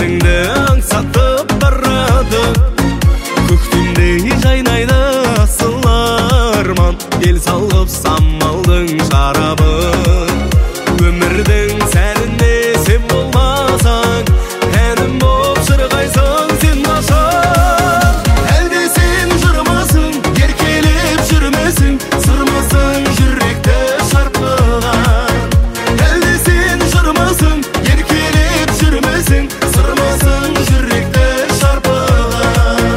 өзіңді аңсатып барады. Көктемдей жайнайды асыл арман, ел салғып самалдың шарабын. Өмірдің сәніне сен болмасаң, әнім боп шырқайсың сен қашан. Әлде сен жырмасың, еркелеп жүрмесің, сырмасың жүректі шарпыған. Әлде сен жырмасың, еркелеп жүрмесің, сырмасың жүректі шарпыған.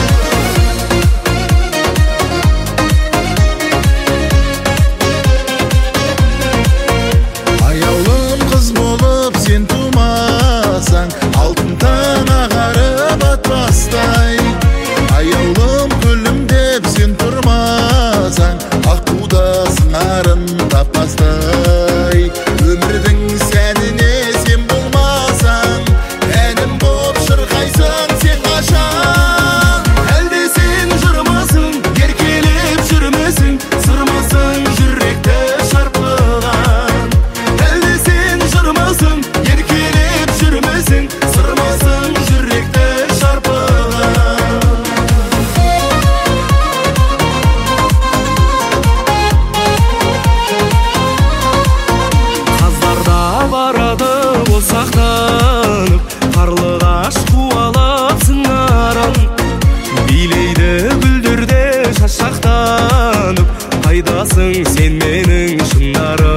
Аяулым қыз болып сен тумасаң, алтын таң ағарып атпастай. Аяулым гүлім деп сен тұрмасаң, аққуда сыңарын таппастай. Өмірдің сәніне сен болмасаң, әнім боп шырқайсың сен қашан. Әлде сен жырмасың, еркелеп жүрмесің, сырмасың жүректі шарпыған. Әлде сен жырмасың, еркелеп жүрмесің, сырмасың жүректі шарпыған. Қаздарда барады босақтанып, қарлығаш қуалап сыңарын. Билейді гүлдерде шашақтанып, қайдасың сен менің шыңдарым.